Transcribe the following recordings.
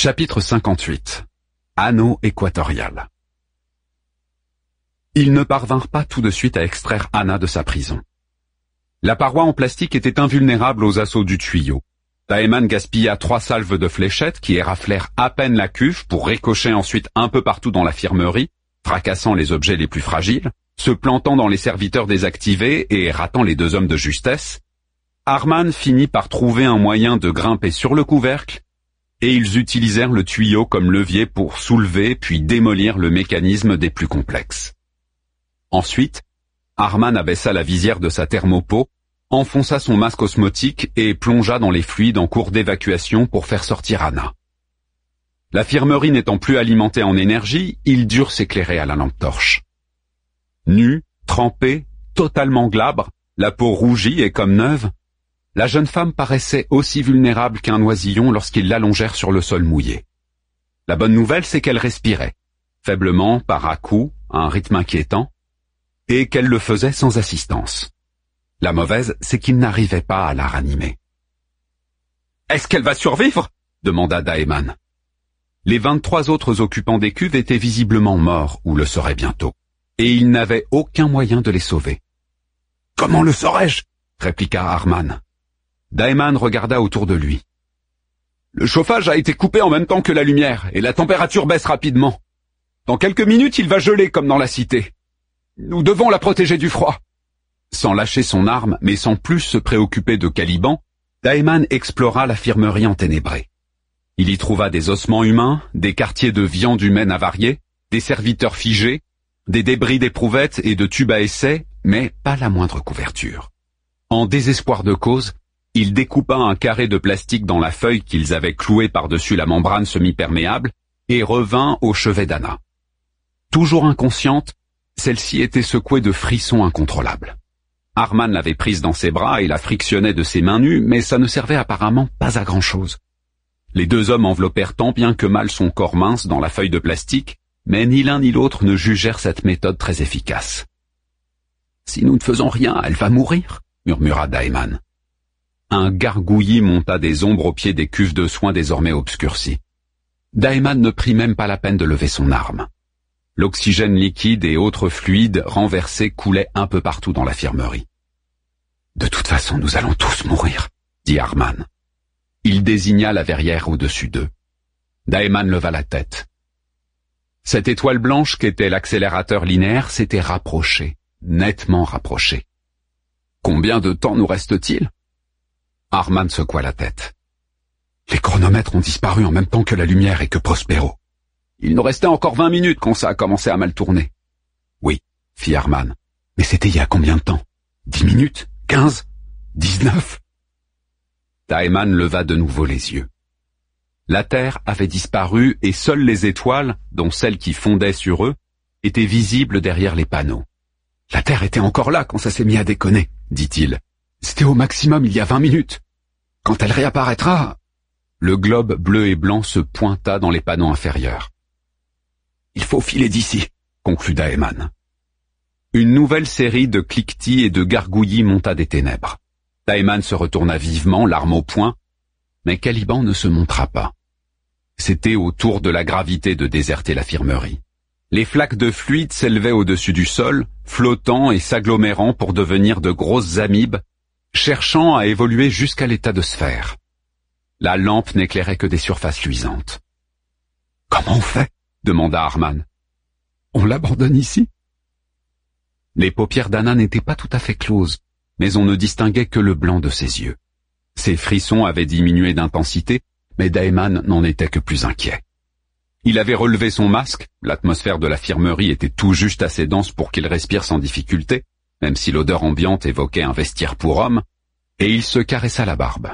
Chapitre 58. Anneau équatorial. Ils ne parvinrent pas tout de suite à extraire Anna de sa prison. La paroi en plastique était invulnérable aux assauts du tuyau. Daeman gaspilla 3 salves de fléchettes qui éraflèrent à peine la cuve pour ricocher ensuite un peu partout dans l'infirmerie, fracassant les objets les plus fragiles, se plantant dans les serviteurs désactivés et ratant les 2 hommes de justesse. Arman finit par trouver un moyen de grimper sur le couvercle, et ils utilisèrent le tuyau comme levier pour soulever puis démolir le mécanisme des plus complexes. Ensuite, Arman abaissa la visière de sa thermopo, enfonça son masque osmotique et plongea dans les fluides en cours d'évacuation pour faire sortir Anna. L'infirmerie n'étant plus alimentée en énergie, ils durent s'éclairer à la lampe torche. Nue, trempée, totalement glabre, la peau rougie et comme neuve, la jeune femme paraissait aussi vulnérable qu'un oisillon lorsqu'ils l'allongèrent sur le sol mouillé. La bonne nouvelle, c'est qu'elle respirait, faiblement, par à-coups, à un rythme inquiétant, et qu'elle le faisait sans assistance. La mauvaise, c'est qu'ils n'arrivaient pas à la ranimer. « Est-ce qu'elle va survivre ?» demanda Daeman. Les 23 autres occupants des cuves étaient visiblement morts ou le seraient bientôt, et ils n'avaient aucun moyen de les sauver. « Comment le saurais-je ?» répliqua Arman. Daeman regarda autour de lui. « Le chauffage a été coupé en même temps que la lumière, et la température baisse rapidement. Dans quelques minutes, il va geler comme dans la cité. Nous devons la protéger du froid. » Sans lâcher son arme, mais sans plus se préoccuper de Caliban, Daeman explora l'infirmerie enténébrée. Il y trouva des ossements humains, des quartiers de viande humaine avariés, des serviteurs figés, des débris d'éprouvettes et de tubes à essai, mais pas la moindre couverture. En désespoir de cause, il découpa un carré de plastique dans la feuille qu'ils avaient clouée par-dessus la membrane semi-perméable et revint au chevet d'Anna. Toujours inconsciente, celle-ci était secouée de frissons incontrôlables. Arman l'avait prise dans ses bras et la frictionnait de ses mains nues, mais ça ne servait apparemment pas à grand-chose. Les 2 hommes enveloppèrent tant bien que mal son corps mince dans la feuille de plastique, mais ni l'un ni l'autre ne jugèrent cette méthode très efficace. « Si nous ne faisons rien, elle va mourir » murmura Daeman. Un gargouillis monta des ombres au pied des cuves de soins désormais obscurcies. Daeman ne prit même pas la peine de lever son arme. L'oxygène liquide et autres fluides renversés coulaient un peu partout dans l'infirmerie. « De toute façon, nous allons tous mourir » dit Arman. Il désigna la verrière au-dessus d'eux. Daeman leva la tête. Cette étoile blanche qu'était l'accélérateur linéaire s'était rapprochée, nettement rapprochée. « Combien de temps nous reste-t-il » Arman secoua la tête. « Les chronomètres ont disparu en même temps que la lumière et que Prospero. Il nous restait encore 20 minutes quand ça a commencé à mal tourner. »« Oui, » fit Arman. « Mais c'était il y a combien de temps 10 minutes 15 19 » Daeman leva de nouveau les yeux. La Terre avait disparu et seules les étoiles, dont celles qui fondaient sur eux, étaient visibles derrière les panneaux. « La Terre était encore là quand ça s'est mis à déconner, » dit-il. « C'était au maximum il y a 20 minutes. Quand elle réapparaîtra... » Le globe bleu et blanc se pointa dans les panneaux inférieurs. « Il faut filer d'ici, » conclut Daeman. Une nouvelle série de cliquetis et de gargouillis monta des ténèbres. Daeman se retourna vivement, l'arme au poing, mais Caliban ne se montra pas. C'était au tour de la gravité de déserter l'infirmerie. Les flaques de fluide s'élevaient au-dessus du sol, flottant et s'agglomérant pour devenir de grosses amibes, cherchant à évoluer jusqu'à l'état de sphère. La lampe n'éclairait que des surfaces luisantes. « Comment on fait ?» demanda Arman. « On l'abandonne ici ?» Les paupières d'Anna n'étaient pas tout à fait closes, mais on ne distinguait que le blanc de ses yeux. Ses frissons avaient diminué d'intensité, mais Daeman n'en était que plus inquiet. Il avait relevé son masque, l'atmosphère de l'infirmerie était tout juste assez dense pour qu'il respire sans difficulté, même si l'odeur ambiante évoquait un vestiaire pour homme, et il se caressa la barbe.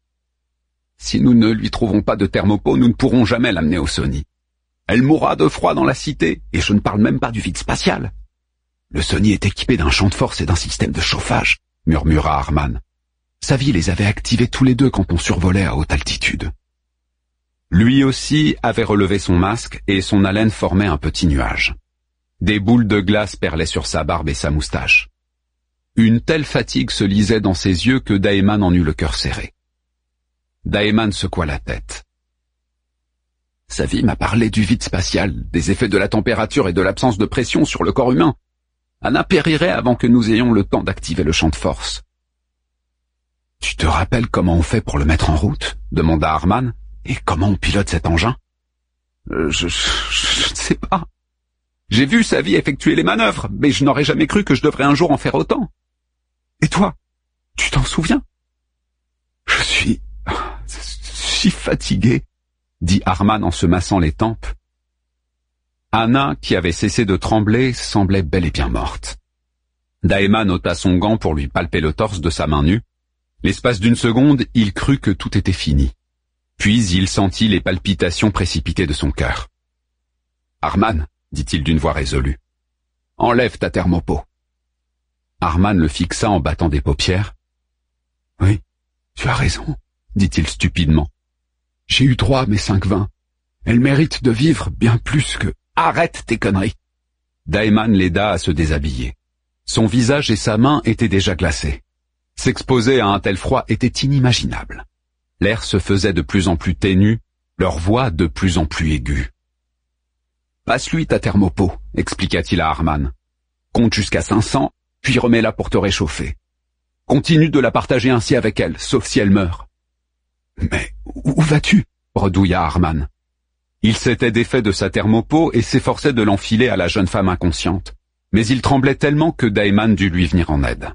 « Si nous ne lui trouvons pas de thermopau, nous ne pourrons jamais l'amener au Sony. Elle mourra de froid dans la cité, et je ne parle même pas du vide spatial. Le Sony est équipé d'un champ de force et d'un système de chauffage, » murmura Arman. Sa vie les avait activés tous les 2 quand on survolait à haute altitude. Lui aussi avait relevé son masque et son haleine formait un petit nuage. Des boules de glace perlaient sur sa barbe et sa moustache. Une telle fatigue se lisait dans ses yeux que Daeman en eut le cœur serré. Daeman secoua la tête. Savie m'a parlé du vide spatial, des effets de la température et de l'absence de pression sur le corps humain. Anna périrait avant que nous ayons le temps d'activer le champ de force. « Tu te rappelles comment on fait pour le mettre en route ?» demanda Harman. « Et comment on pilote cet engin ?»« Je ne sais pas. J'ai vu Savie effectuer les manœuvres, mais je n'aurais jamais cru que je devrais un jour en faire autant. Et toi, tu t'en souviens ?»« Je suis si fatigué, » dit Harman en se massant les tempes. Anna, qui avait cessé de trembler, semblait bel et bien morte. Daeman ôta son gant pour lui palper le torse de sa main nue. L'espace d'une seconde, il crut que tout était fini. Puis il sentit les palpitations précipitées de son cœur. « Harman, » dit-il d'une voix résolue, « enlève ta thermopo. » Harman le fixa en battant des paupières. « Oui, tu as raison, » dit-il stupidement. « J'ai eu droit à mes 5 vins. Elle mérite de vivre bien plus que... » « Arrête tes conneries !» Daeman l'aida à se déshabiller. Son visage et sa main étaient déjà glacés. S'exposer à un tel froid était inimaginable. L'air se faisait de plus en plus ténu, leur voix de plus en plus aiguë. « Passe-lui ta thermopo, » expliqua-t-il à Harman. « Compte jusqu'à 500, puis remets-la pour te réchauffer. Continue de la partager ainsi avec elle, sauf si elle meurt. »« Mais où vas-tu ?» bredouilla Harman. Il s'était défait de sa thermopo et s'efforçait de l'enfiler à la jeune femme inconsciente, mais il tremblait tellement que Daeman dut lui venir en aide.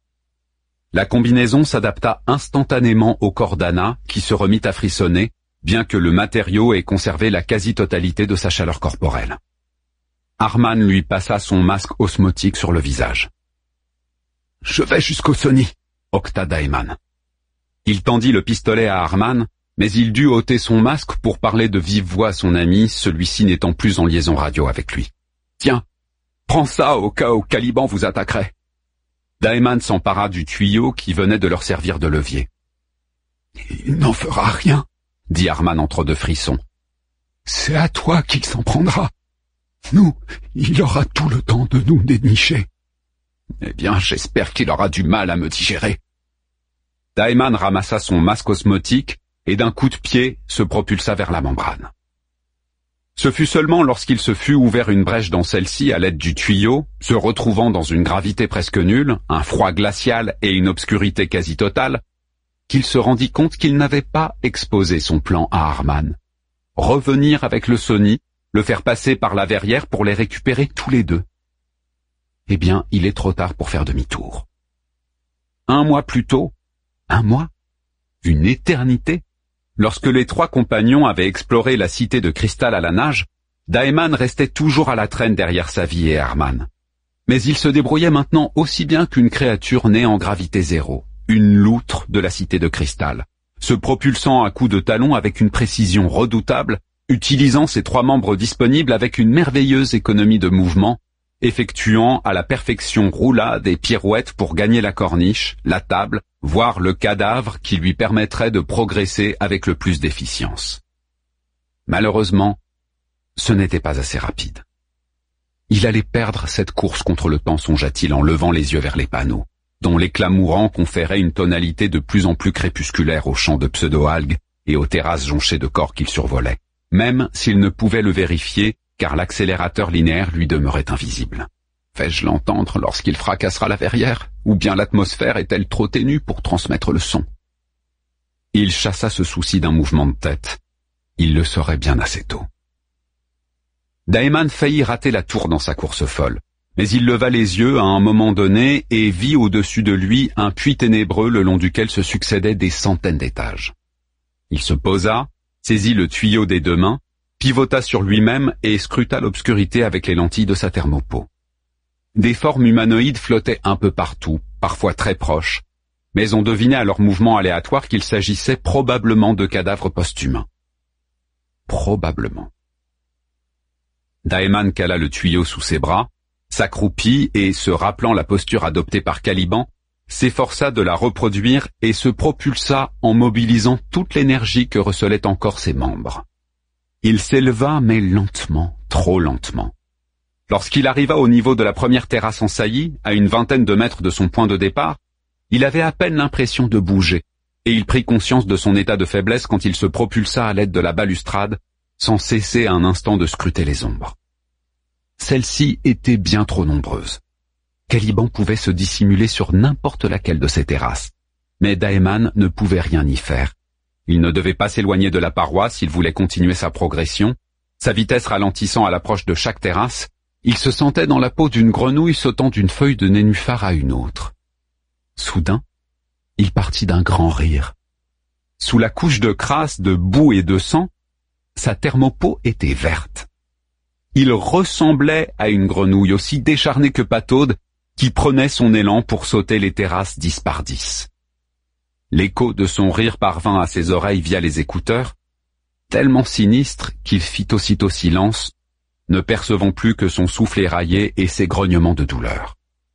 La combinaison s'adapta instantanément au corps d'Anna, qui se remit à frissonner, bien que le matériau ait conservé la quasi-totalité de sa chaleur corporelle. Harman lui passa son masque osmotique sur le visage. « Je vais jusqu'au Sony !» octa Daeman. Il tendit le pistolet à Harman, mais il dut ôter son masque pour parler de vive voix à son ami, celui-ci n'étant plus en liaison radio avec lui. « Tiens, prends ça au cas où Caliban vous attaquerait. » Daeman s'empara du tuyau qui venait de leur servir de levier. « Il n'en fera rien, » dit Harman entre deux frissons. « C'est à toi qu'il s'en prendra. Nous, il aura tout le temps de nous dénicher. »« Eh bien, j'espère qu'il aura du mal à me digérer. » Daeman ramassa son masque osmotique et d'un coup de pied se propulsa vers la membrane. Ce fut seulement lorsqu'il se fut ouvert une brèche dans celle-ci à l'aide du tuyau, se retrouvant dans une gravité presque nulle, un froid glacial et une obscurité quasi totale, qu'il se rendit compte qu'il n'avait pas exposé son plan à Harman. Revenir avec le Sony, le faire passer par la verrière pour les récupérer tous les deux. Eh bien, il est trop tard pour faire demi-tour. 1 mois plus tôt, 1 mois, une éternité, lorsque les 3 compagnons avaient exploré la cité de cristal à la nage, Daeman restait toujours à la traîne derrière Savie et Harman. Mais il se débrouillait maintenant aussi bien qu'une créature née en gravité zéro, une loutre de la cité de cristal, se propulsant à coups de talon avec une précision redoutable, utilisant ses 3 membres disponibles avec une merveilleuse économie de mouvement, effectuant à la perfection roulades et pirouettes pour gagner la corniche, la table, voire le cadavre qui lui permettrait de progresser avec le plus d'efficience. Malheureusement, ce n'était pas assez rapide. Il allait perdre cette course contre le temps, songea-t-il en levant les yeux vers les panneaux, dont l'éclat mourant conférait une tonalité de plus en plus crépusculaire aux champs de pseudo-algues et aux terrasses jonchées de corps qu'il survolait, même s'il ne pouvait le vérifier car l'accélérateur linéaire lui demeurait invisible. Vais-je l'entendre lorsqu'il fracassera la verrière, ou bien l'atmosphère est-elle trop ténue pour transmettre le son? Il chassa ce souci d'un mouvement de tête. Il le saurait bien assez tôt. Daeman faillit rater la tour dans sa course folle, mais il leva les yeux à un moment donné et vit au-dessus de lui un puits ténébreux le long duquel se succédaient des centaines d'étages. Il se posa, saisit le tuyau des 2 mains, pivota sur lui-même et scruta l'obscurité avec les lentilles de sa thermopo. Des formes humanoïdes flottaient un peu partout, parfois très proches, mais on devinait à leur mouvement aléatoire qu'il s'agissait probablement de cadavres post-humains. Probablement. Daeman cala le tuyau sous ses bras, s'accroupit et, se rappelant la posture adoptée par Caliban, s'efforça de la reproduire et se propulsa en mobilisant toute l'énergie que recelaient encore ses membres. Il s'éleva, mais lentement, trop lentement. Lorsqu'il arriva au niveau de la première terrasse en saillie, à une vingtaine de mètres de son point de départ, il avait à peine l'impression de bouger, et il prit conscience de son état de faiblesse quand il se propulsa à l'aide de la balustrade, sans cesser un instant de scruter les ombres. Celles-ci étaient bien trop nombreuses. Caliban pouvait se dissimuler sur n'importe laquelle de ces terrasses, mais Daeman ne pouvait rien y faire. Il ne devait pas s'éloigner de la paroi s'il voulait continuer sa progression. Sa vitesse ralentissant à l'approche de chaque terrasse, il se sentait dans la peau d'une grenouille sautant d'une feuille de nénuphar à une autre. Soudain, il partit d'un grand rire. Sous la couche de crasse, de boue et de sang, sa thermopeau était verte. Il ressemblait à une grenouille aussi décharnée que pataude qui prenait son élan pour sauter les terrasses 10 par 10. L'écho de son rire parvint à ses oreilles via les écouteurs, tellement sinistre qu'il fit aussitôt silence, ne percevant plus que son souffle éraillé et ses grognements de douleur.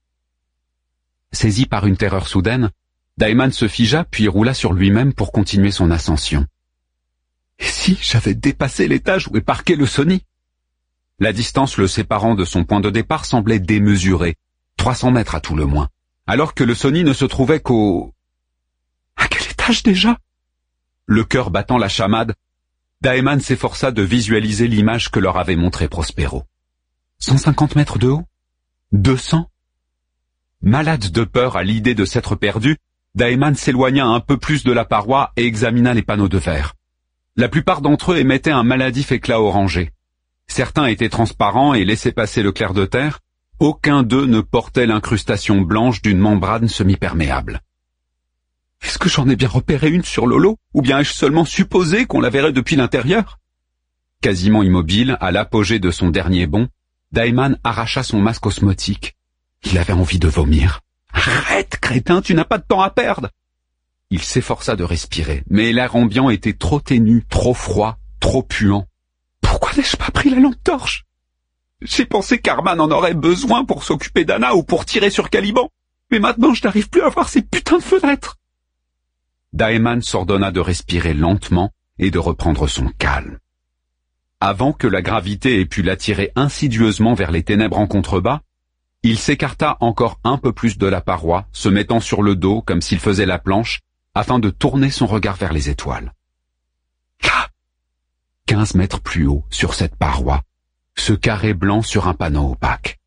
Saisi par une terreur soudaine, Daeman se figea puis roula sur lui-même pour continuer son ascension. Et si j'avais dépassé l'étage où est parqué le Sony? La distance le séparant de son point de départ semblait démesurée, 300 mètres à tout le moins, alors que le Sony ne se trouvait qu'au... À quel étage déjà? Le cœur battant la chamade, Daeman s'efforça de visualiser l'image que leur avait montrée Prospero. 150 mètres de haut? 200? Malade de peur à l'idée de s'être perdu, Daeman s'éloigna un peu plus de la paroi et examina les panneaux de verre. La plupart d'entre eux émettaient un maladif éclat orangé. Certains étaient transparents et laissaient passer le clair de terre. Aucun d'eux ne portait l'incrustation blanche d'une membrane semi-perméable. Est-ce que j'en ai bien repéré une sur l'holo, ou bien ai-je seulement supposé qu'on la verrait depuis l'intérieur? Quasiment immobile, à l'apogée de son dernier bond, Daeman arracha son masque osmotique. Il avait envie de vomir. Arrête, crétin, tu n'as pas de temps à perdre! Il s'efforça de respirer, mais l'air ambiant était trop ténu, trop froid, trop puant. Pourquoi n'ai-je pas pris la lampe torche? J'ai pensé qu'Arman en aurait besoin pour s'occuper d'Anna ou pour tirer sur Caliban, mais maintenant je n'arrive plus à voir ces putains de fenêtres. Daeman s'ordonna de respirer lentement et de reprendre son calme. Avant que la gravité ait pu l'attirer insidieusement vers les ténèbres en contrebas, il s'écarta encore un peu plus de la paroi, se mettant sur le dos comme s'il faisait la planche, afin de tourner son regard vers les étoiles. Là, 15 mètres plus haut, sur cette paroi, ce carré blanc sur un panneau opaque.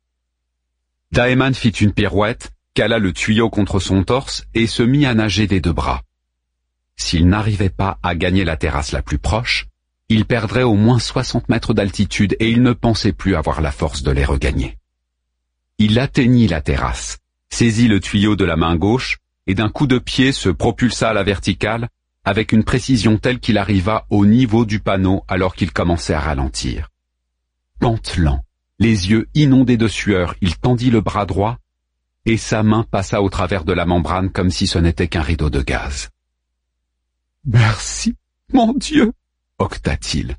Daeman fit une pirouette, cala le tuyau contre son torse et se mit à nager des deux bras. S'il n'arrivait pas à gagner la terrasse la plus proche, il perdrait au moins 60 mètres d'altitude et il ne pensait plus avoir la force de les regagner. Il atteignit la terrasse, saisit le tuyau de la main gauche et d'un coup de pied se propulsa à la verticale avec une précision telle qu'il arriva au niveau du panneau alors qu'il commençait à ralentir. Pantelant, les yeux inondés de sueur, il tendit le bras droit et sa main passa au travers de la membrane comme si ce n'était qu'un rideau de gaz. « Merci, mon Dieu !» octa-t-il.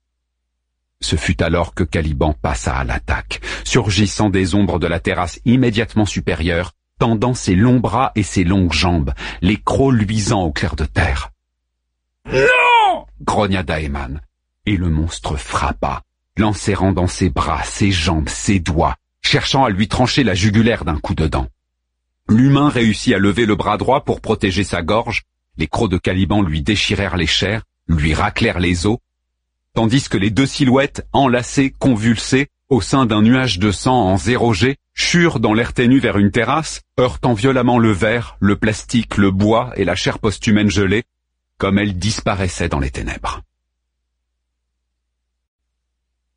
Ce fut alors que Caliban passa à l'attaque, surgissant des ombres de la terrasse immédiatement supérieure, tendant ses longs bras et ses longues jambes, les crocs luisants au clair de terre. « Non !» grogna Daeman, et le monstre frappa, l'enserrant dans ses bras, ses jambes, ses doigts, cherchant à lui trancher la jugulaire d'un coup de dent. L'humain réussit à lever le bras droit pour protéger sa gorge, les crocs de Caliban lui déchirèrent les chairs, lui raclèrent les os, tandis que les deux silhouettes, enlacées, convulsées, au sein d'un nuage de sang en 0G, churent dans l'air ténu vers une terrasse, heurtant violemment le verre, le plastique, le bois et la chair post-humaine gelée, comme elles disparaissaient dans les ténèbres.